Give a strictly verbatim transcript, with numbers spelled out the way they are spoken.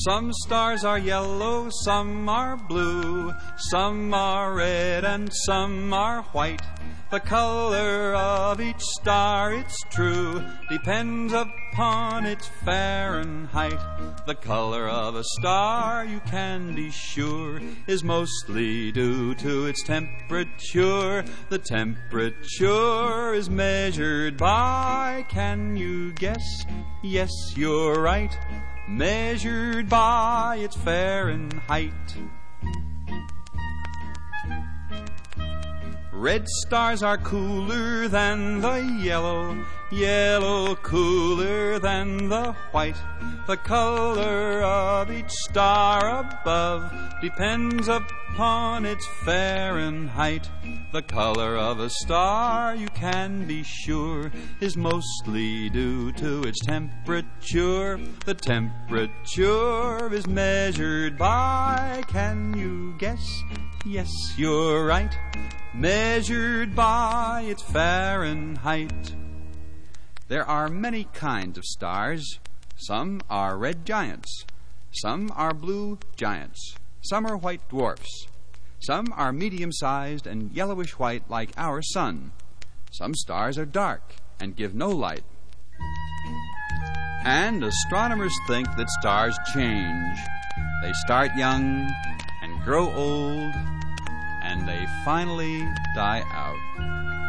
Some stars are yellow, some are blue, some are red and some are white. The color of each star, it's true, depends upon its Fahrenheit. The color of a star, you can be sure, is mostly due to its temperature. The temperature is measured by, can you guess? Yes, you're right, measured by its Fahrenheit. Red stars are cooler than the yellow, yellow cooler than the white. The color of each star above depends upon its Fahrenheit. The color of a star, you can be sure, is mostly due to its temperature. The temperature is measured by, can you guess? Yes, you're right, measured by its Fahrenheit. There are many kinds of stars. Some are red giants. Some are blue giants. Some are white dwarfs. Some are medium-sized and yellowish-white like our sun. Some stars are dark and give no light. And astronomers think that stars change. They start young and grow old, and they finally die out.